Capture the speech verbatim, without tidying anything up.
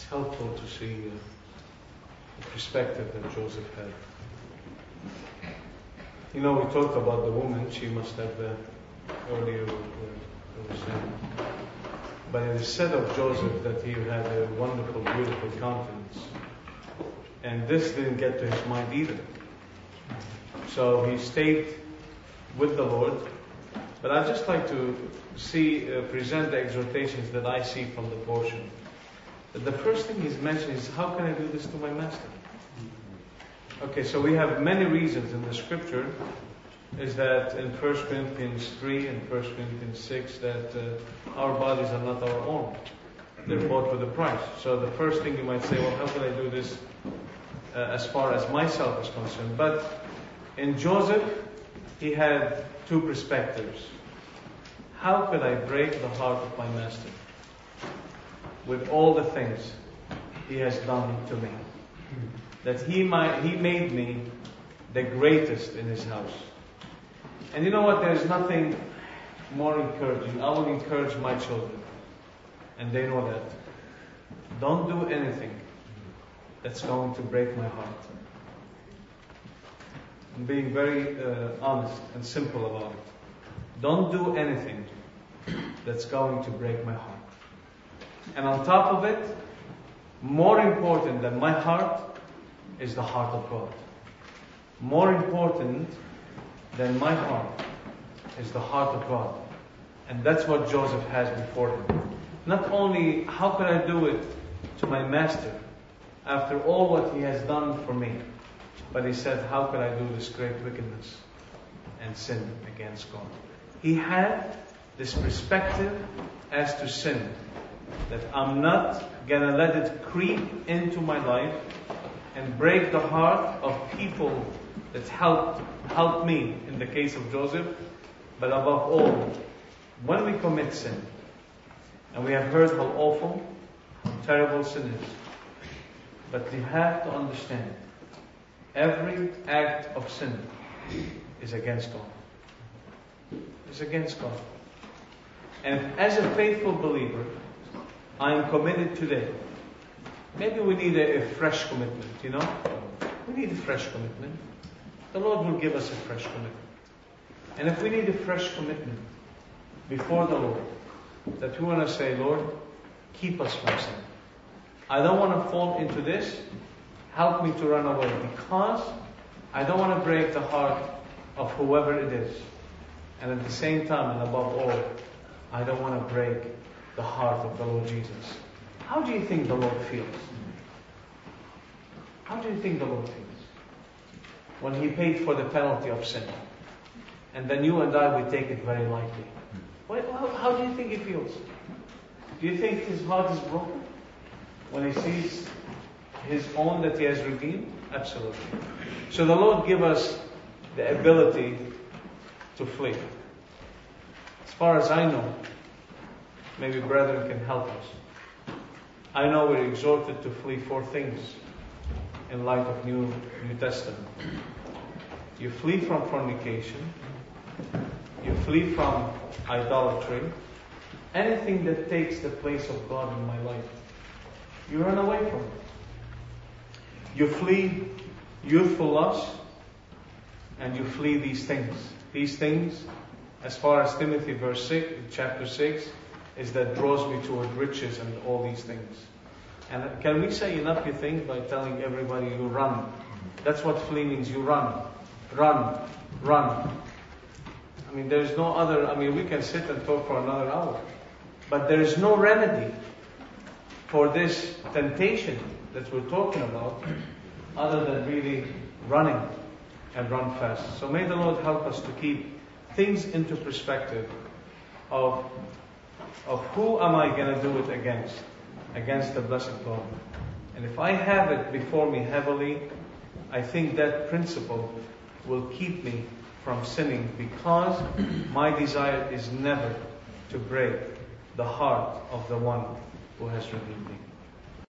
helpful to see uh, the perspective that Joseph had. You know, we talked about the woman. She must have uh, earlier uh, was saying. But it is said of Joseph that he had a wonderful, beautiful countenance. And this didn't get to his mind either. So he stayed with the Lord. But I'd just like to see, uh, present the exhortations that I see from the portion. The first thing he's mentioned is, how can I do this to my master? Okay, so we have many reasons in the scripture, is that in First Corinthians three and First Corinthians six, that uh, our bodies are not our own. They're bought with a price. So the first thing you might say, well, how can I do this uh, as far as myself is concerned? But in Joseph, he had two perspectives. How could I break the heart of my master with all the things he has done to me? That he might, he made me the greatest in his house. And you know what? There's nothing more encouraging. I will encourage my children, and they know that. Don't do anything that's going to break my heart. I'm being very uh, honest and simple about it. Don't do anything that's going to break my heart. And on top of it, more important than my heart is the heart of God. More important than my heart is the heart of God. And that's what Joseph has before him. Not only how can I do it to my master after all what he has done for me, but he said, how can I do this great wickedness and sin against God? He had this perspective as to sin, that I'm not gonna let it creep into my life and break the heart of people that helped helped me in the case of Joseph. But above all, when we commit sin, and we have heard how awful, how terrible sin is, but you have to understand, every act of sin is against God. It's against God. And as a faithful believer, I am committed today. Maybe we need a, a fresh commitment, you know? We need a fresh commitment. The Lord will give us a fresh commitment. And if we need a fresh commitment before the Lord, that we want to say, Lord, keep us from sin. I don't want to fall into this. Help me to run away, because I don't want to break the heart of whoever it is. And at the same time, and above all, I don't want to break the heart of the Lord Jesus. How do you think the Lord feels? How do you think the Lord feels when He paid for the penalty of sin? And then you and I, we take it very lightly. What, how, how do you think He feels? Do you think His heart is broken when He sees His own that He has redeemed? Absolutely. So the Lord give us the ability to flee. As far as I know, maybe brethren can help us. I know we're exhorted to flee four things in light of New, New Testament. You flee from fornication. You flee from idolatry. Anything that takes the place of God in my life, you run away from it. You flee youthful lust, and you flee these things. These things, as far as Timothy verse six, chapter six, is that draws me toward riches and all these things. And can we say enough, you think, by telling everybody you run? That's what flee means. You run, run, run. I mean, there's no other. I mean, we can sit and talk for another hour, but there is no remedy for this temptation that we're talking about, other than really running and run fast. So may the Lord help us to keep things into perspective of of who am I going to do it against, against the blessed God. And if I have it before me heavily, I think that principle will keep me from sinning, because my desire is never to break the heart of the one who has redeemed me.